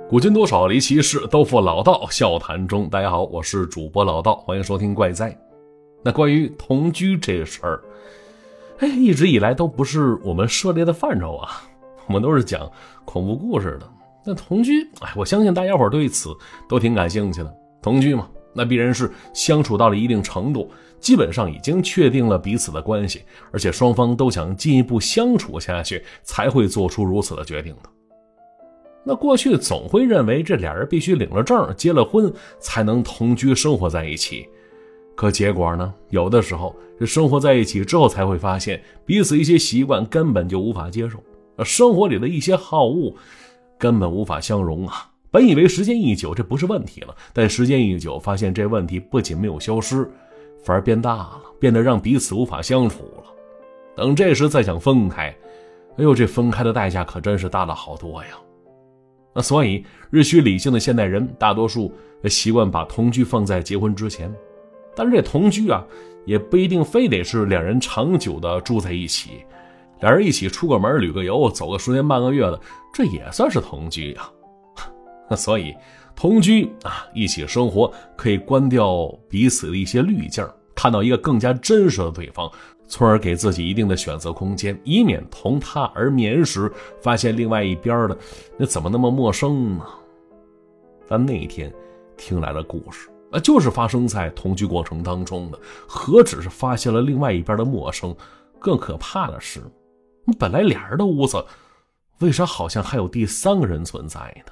古今多少离奇事，都付老道笑谈中。大家好，我是主播老道，欢迎收听怪哉。那关于同居这事儿，一直以来都不是我们涉猎的范畴啊，我们都是讲恐怖故事的。那同居，我相信大家伙对此都挺感兴趣的。同居嘛，那必然是相处到了一定程度，基本上已经确定了彼此的关系，而且双方都想进一步相处下去，才会做出如此的决定的。那过去总会认为这俩人必须领了证结了婚才能同居生活在一起，可结果呢，有的时候这生活在一起之后才会发现彼此一些习惯根本就无法接受，生活里的一些好恶根本无法相容啊。本以为时间一久这不是问题了，但时间一久发现这问题不仅没有消失，反而变大了，变得让彼此无法相处了。等这时再想分开，这分开的代价可真是大了好多呀。那所以日趋理性的现代人大多数习惯把同居放在结婚之前，但是这同居也不一定非得是两人长久的住在一起，两人一起出个门旅个游走个10天半个月的，这也算是同居啊。所以同居一起生活可以关掉彼此的一些滤镜，看到一个更加真实的对方，从而给自己一定的选择空间，以免同他而眠时发现另外一边的那怎么那么陌生呢？但那天听来的故事就是发生在同居过程当中的，何止是发现了另外一边的陌生，更可怕的是本来俩人的屋子为啥好像还有第三个人存在呢？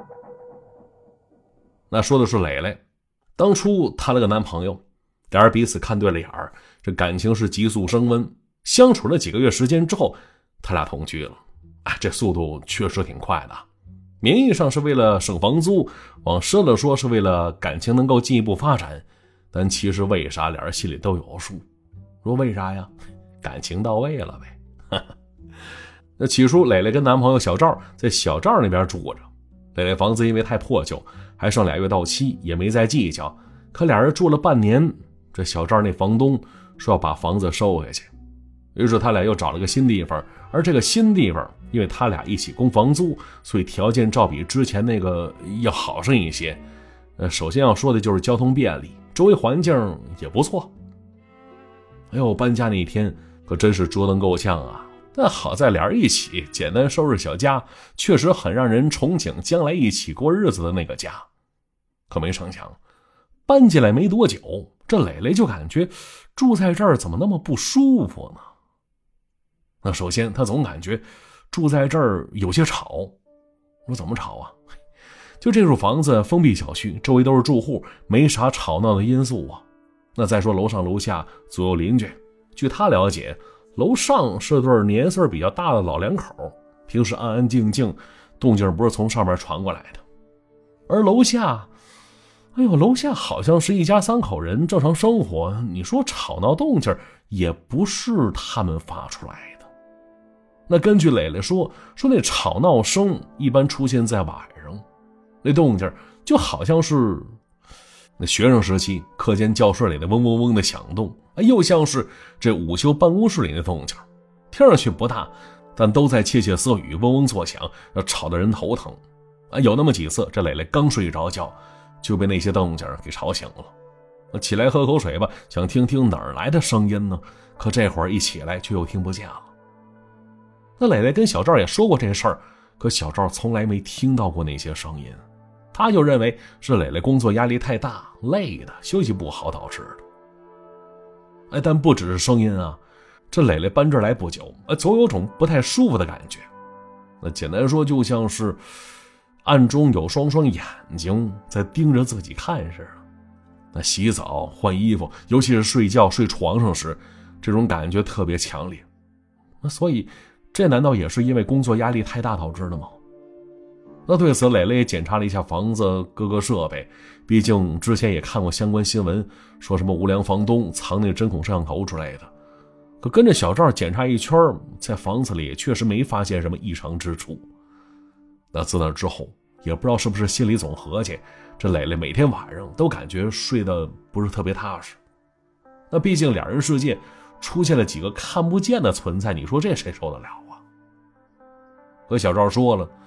那说的是蕾蕾，当初她那个男朋友，俩人彼此看对了眼儿，这感情是急速升温，相处了几个月时间之后，他俩同居了。这速度确实挺快的，名义上是为了省房租，往深了说是为了感情能够进一步发展，但其实为啥俩人心里都有数。说为啥呀？感情到位了呗。那起初蕾蕾跟男朋友小赵在小赵那边住着，蕾蕾房子因为太破旧，还剩2月到期，也没再计较。可俩人住了半年，这小赵那房东说要把房子收下去，于是他俩又找了个新地方，而这个新地方因为他俩一起供房租，所以条件照比之前那个要好上一些。首先要说的就是交通便利，周围环境也不错。搬家那天可真是折腾够呛啊！但好在俩人一起简单收拾小家，确实很让人憧憬将来一起过日子的那个家。可没成想，搬进来没多久，这蕾蕾就感觉住在这儿怎么那么不舒服呢？那首先她总感觉住在这儿有些吵。说怎么吵啊？就这处房子封闭小区，周围都是住户，没啥吵闹的因素啊。那再说楼上楼下左右邻居，据她了解，楼上是对年岁比较大的老两口，平时安安静静，动静不是从上面传过来的。而楼下楼下好像是一家3口人正常生活，你说吵闹动静也不是他们发出来的。那根据蕾蕾说那吵闹声一般出现在晚上，那动静就好像是那学生时期课间教室里的嗡嗡嗡的响动，又像是这午休办公室里的动静，听上去不大，但都在窃窃私语，嗡嗡作响，吵得人头疼。有那么几次，这蕾蕾刚睡着觉就被那些动静给吵醒了。起来喝口水吧，想听听哪儿来的声音呢？可这会儿一起来却又听不见了。那蕾蕾跟小赵也说过这事儿，可小赵从来没听到过那些声音，他就认为是蕾蕾工作压力太大，累的，休息不好导致的。但不只是声音啊，这蕾蕾搬这儿来不久，总有种不太舒服的感觉。那简单说，就像是暗中有双双眼睛在盯着自己看似的。那洗澡换衣服，尤其是睡觉睡床上时，这种感觉特别强烈。那所以这难道也是因为工作压力太大导致的吗？那对此蕾蕾也检查了一下房子各个设备，毕竟之前也看过相关新闻，说什么无良房东藏那针孔摄像头之类的。可跟着小赵检查一圈，在房子里也确实没发现什么异常之处。那自那之后，也不知道是不是心里总合计，这蕾蕾每天晚上都感觉睡得不是特别踏实。那毕竟两人世界出现了几个看不见的存在，你说这谁受得了啊？和小赵说了，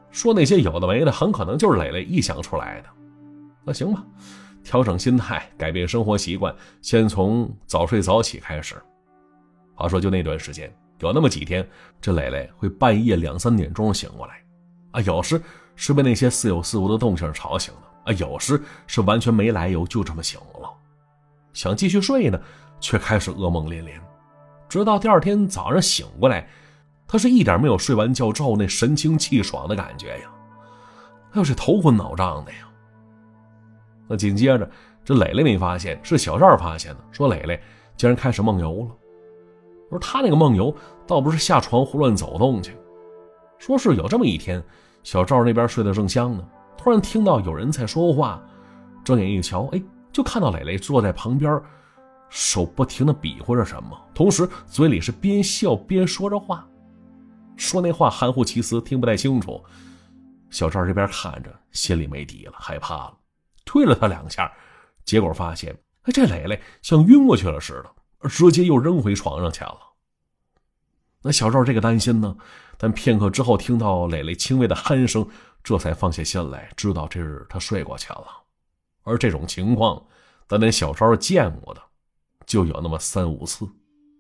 说那些有的没的很可能就是磊磊臆想出来的。那行吧，调整心态，改变生活习惯，先从早睡早起开始。话说就那段时间，有那么几天，这磊磊会半夜2、3点钟醒过来啊，有时是被那些似有似无的动静吵醒的啊，有时是完全没来由就这么醒了。想继续睡呢，却开始噩梦连连，直到第二天早上醒过来，他是一点没有睡完觉之后那神清气爽的感觉呀，还有这头昏脑胀的呀。那紧接着这磊磊没发现，是小赵发现的，说磊磊竟然开始梦游了。而他那个梦游倒不是下床胡乱走动去，说是有这么一天，小赵那边睡得正香呢，突然听到有人在说话，睁眼一瞧，就看到磊磊坐在旁边，手不停地比划着什么，同时嘴里是边笑边说着话，说那话含糊其辞，听不太清楚。小赵这边看着心里没底了，害怕了，推了他2下，结果发现这磊磊像晕过去了似的，直接又扔回床上去了。那小赵这个担心呢，但片刻之后听到磊磊轻微的鼾声，这才放下心来，知道这是他睡过去了。而这种情况但连小赵见过的就有那么3、5次。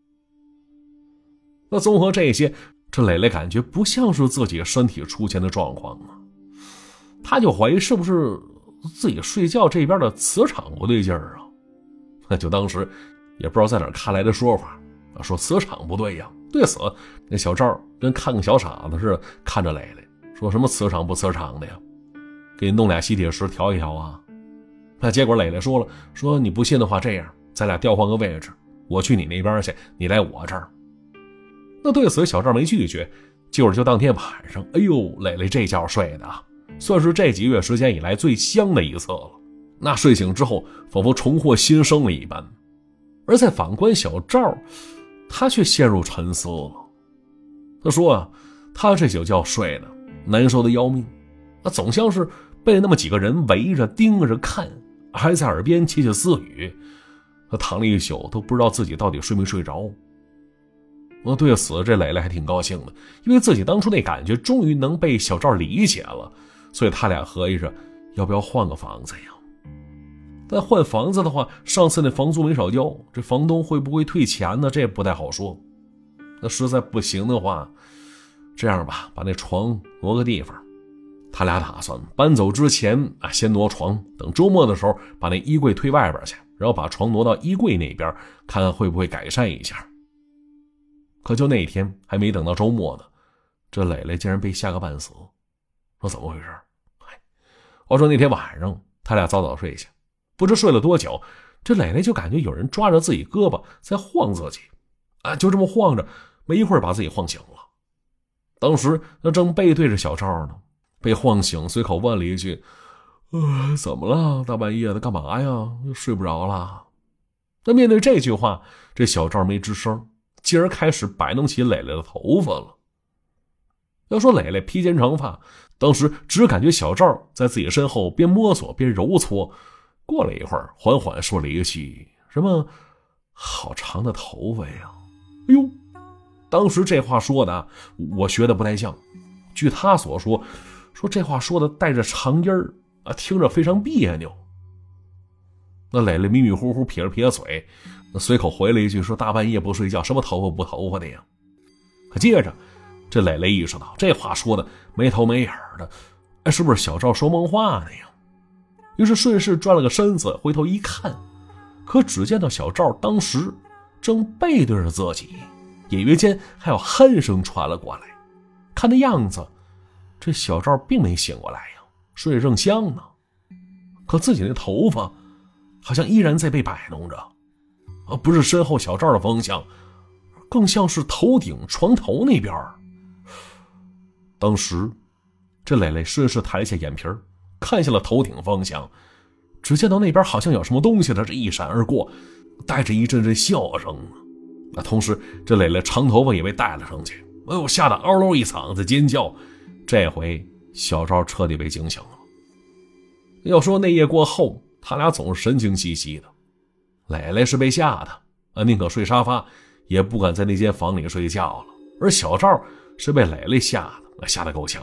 那综合这些，这磊磊感觉不像是自己身体出现的状况啊，他就怀疑是不是自己睡觉这边的磁场不对劲儿啊。那就当时也不知道在哪儿看来的说法，说磁场不对呀。对此那小赵跟看个小傻子似的看着磊磊，说什么磁场不磁场的呀，给你弄俩吸铁石调一调啊。那结果磊磊说了，说你不信的话，这样咱俩调换个位置，我去你那边去，你来我这儿。那对此小赵没拒绝，就当天晚上，磊磊这觉睡的啊，算是这几个月时间以来最香的一次了。那睡醒之后仿佛重获新生了一般。而在反观小赵，他却陷入沉思了。他说啊，他这宿觉睡的难受的要命，总像是被那么几个人围着盯着看，还在耳边窃窃私语。他躺了一宿都不知道自己到底睡没睡着。对此这磊磊还挺高兴的，因为自己当初那感觉终于能被小赵理解了，所以他俩合计着要不要换个房子呀。但换房子的话，上次那房租没少交，这房东会不会退钱呢？这也不太好说。那实在不行的话，这样吧，把那床挪个地方。他俩打算搬走之前先挪床，等周末的时候把那衣柜推外边去，然后把床挪到衣柜那边，看看会不会改善一下。可就那天还没等到周末呢，这磊磊竟然被吓个半死。说怎么回事？话说那天晚上他俩早睡下，不知睡了多久，这磊磊就感觉有人抓着自己胳膊在晃自己，就这么晃着，没一会儿把自己晃醒了。当时那正背对着小赵呢，被晃醒，随口问了一句：怎么了？大半夜的干嘛呀？睡不着了？那面对这句话，这小赵没吱声，继而开始摆弄起磊磊的头发了。要说磊磊披肩长发，当时只感觉小赵在自己身后边摸索边揉搓，过了一会儿缓缓说了一句什么好长的头发呀。当时这话说的我学的不太像，据他所说这话说的带着长音儿听着非常别扭。那磊磊迷迷糊糊撇了撇嘴，随口回了一句说大半夜不睡觉，什么头发不头发的呀。可接着这磊磊意识到这话说的没头没眼的，是不是小赵说梦话呢呀？于是顺势转了个身子回头一看，可只见到小赵当时正背对着自己，隐约间还有鼾声传了过来。看那样子这小赵并没醒过来呀，睡得正香呢。可自己那头发好像依然在被摆弄着，不是身后小赵的方向，更像是头顶床头那边。当时这磊磊顺势抬下眼皮看向了头顶方向，只见到那边好像有什么东西的这一闪而过，带着一阵阵笑声。同时这磊磊长头发也被带了上去，吓得嗷嗷一嗓子尖叫。这回小赵彻底被惊醒了。要说那夜过后他俩总是神经兮兮的，磊磊是被吓的宁可睡沙发也不敢在那间房里睡觉了，而小赵是被磊磊吓得够呛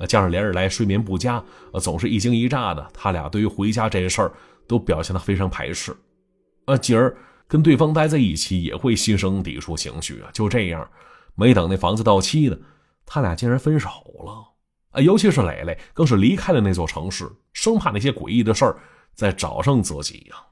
加上连日来睡眠不佳，总是一惊一乍的，他俩对于回家这事儿都表现得非常排斥。继而跟对方待在一起也会心生抵触情绪。就这样，没等那房子到期呢，他俩竟然分手了。尤其是蕾蕾更是离开了那座城市，生怕那些诡异的事儿再找上自己呀。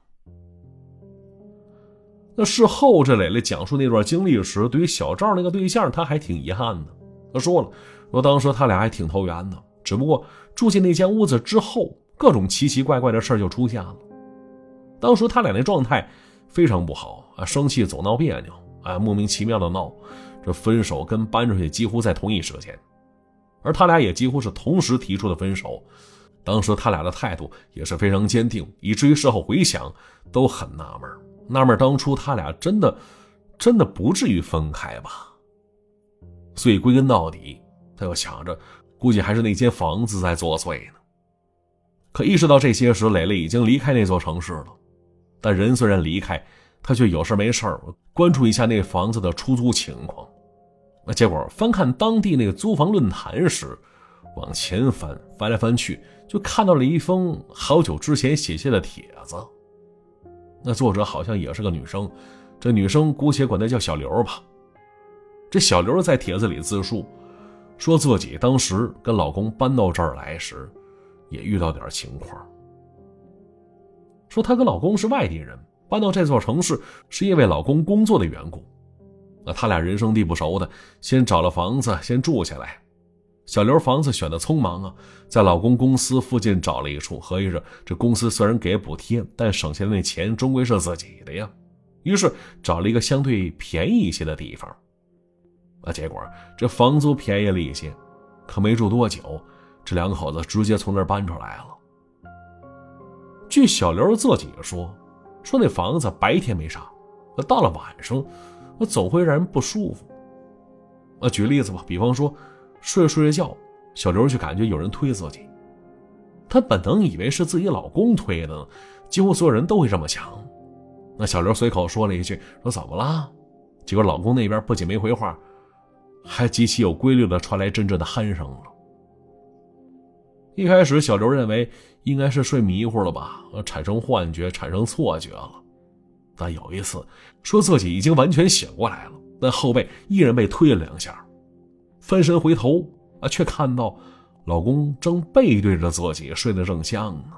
那事后这蕾蕾讲述那段经历时，对于小赵那个对象他还挺遗憾的。他说当时他俩还挺投缘的，只不过住进那间屋子之后，各种奇奇怪怪的事就出现了。当时他俩那状态非常不好，生气总闹别扭，莫名其妙的闹。这分手跟搬出去几乎在同一时间，而他俩也几乎是同时提出的分手。当时他俩的态度也是非常坚定，以至于事后回想都很纳闷当初他俩真的不至于分开吧。所以归根到底，他又想着估计还是那间房子在作祟呢。可意识到这些时，蕾蕾已经离开那座城市了。但人虽然离开，他却有事没事关注一下那房子的出租情况。结果翻看当地那个租房论坛时，往前翻来翻去，就看到了一封好久之前写下的帖子。那作者好像也是个女生，这女生姑且管她叫小刘吧。这小刘在帖子里自述，说自己当时跟老公搬到这儿来时也遇到点情况。说她跟老公是外地人，搬到这座城市是因为老公工作的缘故。他俩人生地不熟的，先找了房子先住下来。小刘房子选的匆忙在老公公司附近找了一处，合计着这公司虽然给补贴，但省下的那钱终归是自己的呀。于是找了一个相对便宜一些的地方。结果这房租便宜了一些，可没住多久，这两口子直接从那儿搬出来了。据小刘自己说那房子白天没啥，到了晚上总会让人不舒服。举例子吧，比方说睡着觉，小刘就感觉有人推自己，她本能以为是自己老公推的呢，几乎所有人都会这么想。那小刘随口说了一句，说怎么了？结果老公那边不仅没回话，还极其有规律的传来阵阵的鼾声了。一开始小刘认为应该是睡迷糊了吧，产生幻觉，产生错觉了。但有一次说自己已经完全醒过来了，但后背依然被推了2下，翻身回头却看到老公正背对着自己睡得正香呢。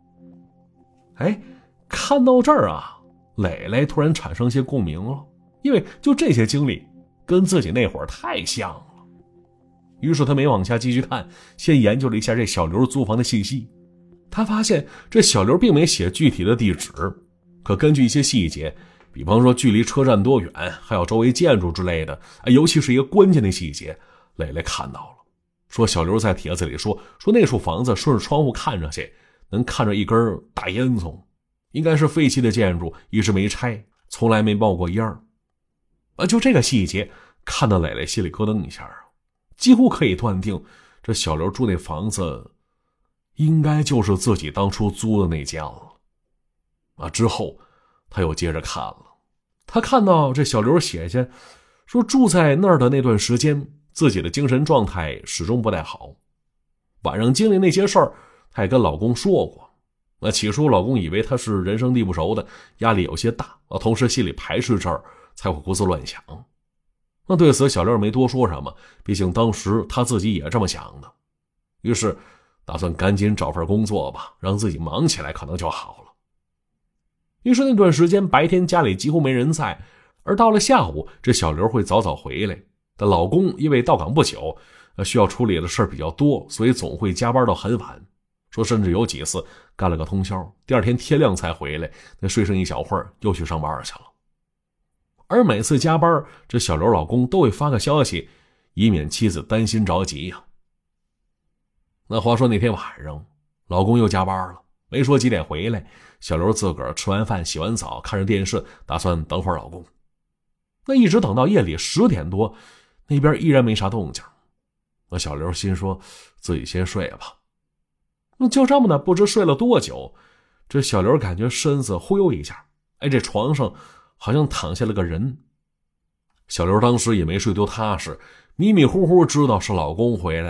看到这儿蕾蕾突然产生些共鸣了，因为就这些经历跟自己那会儿太像了。于是他没往下继续看，先研究了一下这小刘租房的信息。他发现这小刘并没写具体的地址，可根据一些细节，比方说距离车站多远，还有周围建筑之类的，尤其是一个关键的细节，蕾蕾看到了。说小刘在帖子里说那处房子顺着窗户看上去，能看着一根大烟囱，应该是废弃的建筑，一直没拆，从来没冒过烟儿。就这个细节看得蕾蕾心里咯噔一下，几乎可以断定这小刘住那房子应该就是自己当初租的那间了。之后他又接着看了，他看到这小刘写下说住在那儿的那段时间，自己的精神状态始终不太好，晚上经历那些事儿他也跟老公说过。起初老公以为他是人生地不熟的，压力有些大，同时心里排斥这儿，才会胡思乱想。那对此小刘没多说什么，毕竟当时他自己也这么想的。于是打算赶紧找份工作吧，让自己忙起来可能就好了。于是那段时间白天家里几乎没人在，而到了下午这小刘会早早回来。但老公因为到岗不久，需要处理的事比较多，所以总会加班到很晚，说甚至有几次干了个通宵，第二天天亮才回来，那睡上一小会儿又去上班去了。而每次加班，这小刘老公都会发个消息，以免妻子担心着急呀。那话说那天晚上老公又加班了，没说几点回来，小刘自个儿吃完饭洗完澡，看着电视，打算等会儿老公。那一直等到夜里10点多，那边依然没啥动静。那小刘心说自己先睡吧。那就这么的不知睡了多久，这小刘感觉身子忽悠一下，这床上好像躺下了个人。小刘当时也没睡多踏实，迷迷糊糊知道是老公回来了，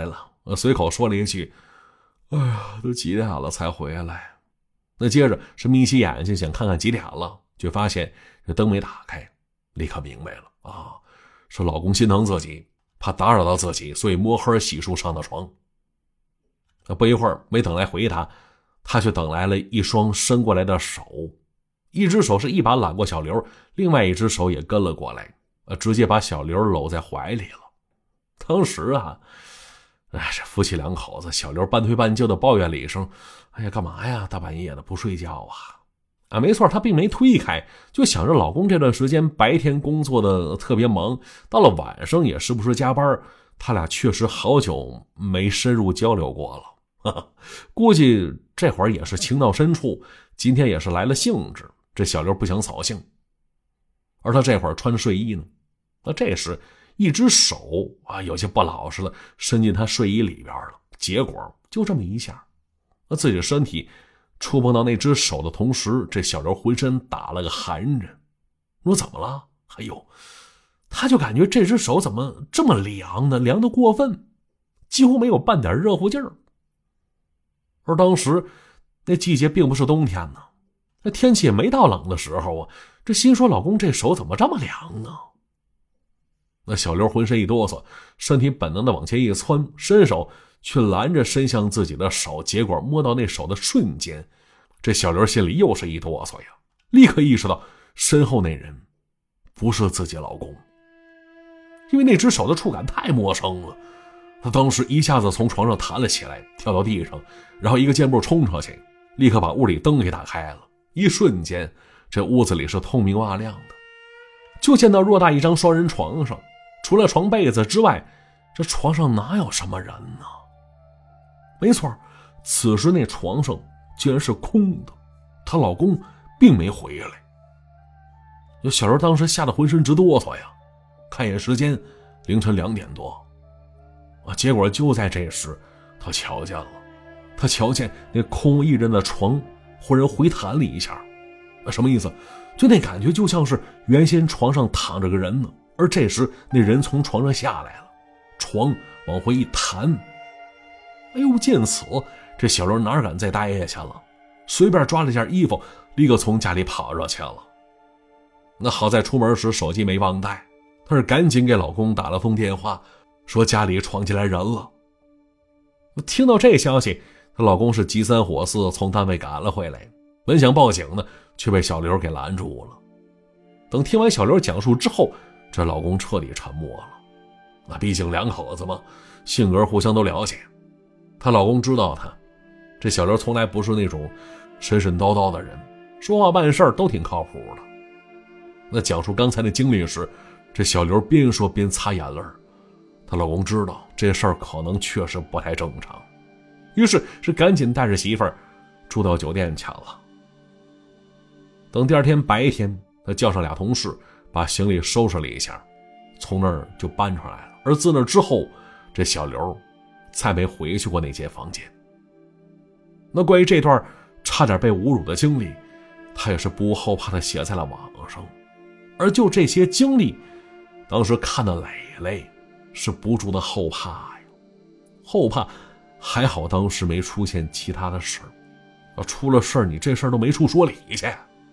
随口说了一句：“哎呀，都几点了才回来？”那接着是眯起眼睛想看看几点了，却发现这灯没打开，立刻明白了啊，是老公心疼自己，怕打扰到自己，所以摸黑洗漱上的床。不一会儿，没等来回答，他却等来了一双伸过来的手，一只手是一把揽过小刘，另外一只手也跟了过来，直接把小刘搂在怀里了。当时啊，这夫妻两口子，小刘半推半就的抱怨了一声：“哎呀，干嘛呀？大半夜的不睡觉啊？”没错，她并没推开，就想着老公这段时间白天工作的特别忙，到了晚上也时不时加班，他俩确实好久没深入交流过了。估计这会儿也是情到深处，今天也是来了兴致，这小刘不想扫兴。而他这会儿穿着睡衣呢，那这时一只手有些不老实的伸进他睡衣里边了，结果就这么一下，那自己的身体触碰到那只手的同时，这小刘浑身打了个寒颤。说怎么了？哎呦，他就感觉这只手怎么这么凉呢？凉得过分，几乎没有半点热乎劲儿。而当时那季节并不是冬天呢，那天气也没到冷的时候啊，这心说老公这手怎么这么凉呢？那小刘浑身一哆嗦，身体本能的往前一窜，伸手去拦着伸向自己的手，结果摸到那手的瞬间，这小刘心里又是一哆嗦呀，立刻意识到身后那人不是自己老公，因为那只手的触感太陌生了。他当时一下子从床上弹了起来，跳到地上，然后一个箭步冲出去，立刻把屋里灯给打开了。一瞬间，这屋子里是透明瓦亮的，就见到偌大一张双人床上，除了床被子之外，这床上哪有什么人呢？没错，此时那床上竟然是空的，她老公并没回来。小刘当时吓得浑身直哆嗦呀，看一眼时间，凌晨2点多。结果就在这时，他瞧见那空一人的床忽然回弹了一下。什么意思？就那感觉就像是原先床上躺着个人呢，而这时那人从床上下来了，床往回一弹。哎呦，见此这小刘哪敢再待下去了，随便抓了件衣服，立刻从家里跑着去了。那好在出门时手机没忘带，她是赶紧给老公打了通电话，说家里闯进来人了。听到这消息，她老公是急三火四从单位赶了回来，本想报警呢，却被小刘给拦住了。等听完小刘讲述之后，这老公彻底沉默了。毕竟两口子嘛，性格互相都了解。她老公知道这小刘从来不是那种神神叨叨的人，说话办事都挺靠谱的。那讲述刚才的经历时，这小刘边说边擦眼泪。她老公知道这事儿可能确实不太正常，于是赶紧带着媳妇儿住到酒店去了。等第二天白天，他叫上俩同事，把行李收拾了一下，从那儿就搬出来了。而自那之后，这小刘再没回去过那间房间。那关于这段差点被侮辱的经历，他也是不无后怕的写在了网上。而就这些经历，当时看的磊是不住的后怕呀，后怕还好当时没出现其他的事儿，出了事儿你这事儿都没处说理去。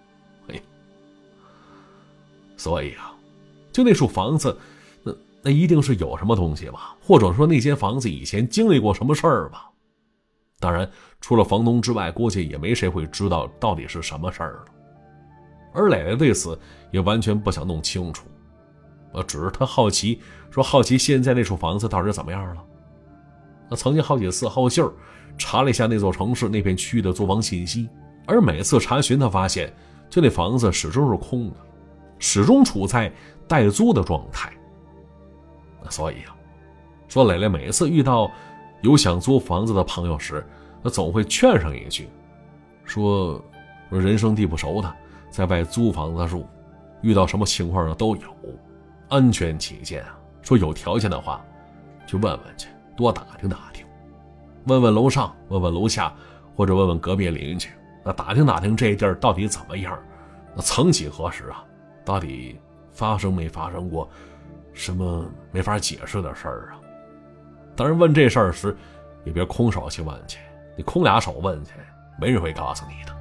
所以就那处房子，那一定是有什么东西吧，或者说那间房子以前经历过什么事儿吧。当然除了房东之外，估计也没谁会知道到底是什么事儿了。而磊磊对此也完全不想弄清楚，只是他好奇现在那处房子到底怎么样了。曾经好几次好信儿查了一下那座城市那片区域的租房信息，而每次查询他发现就那房子始终是空的，始终处在待租的状态。所以说磊磊每次遇到有想租房子的朋友时，他总会劝上一句，说人生地不熟的，在外租房子住，遇到什么情况都有，安全起见说有条件的话去问问去，多打听打听，问问楼上，问问楼下，或者问问隔壁邻居，打听打听这地儿到底怎么样，曾几何时到底发生没发生过什么没法解释的事儿当然问这事儿时，也别空手去问去，你空俩手问去，没人会告诉你的。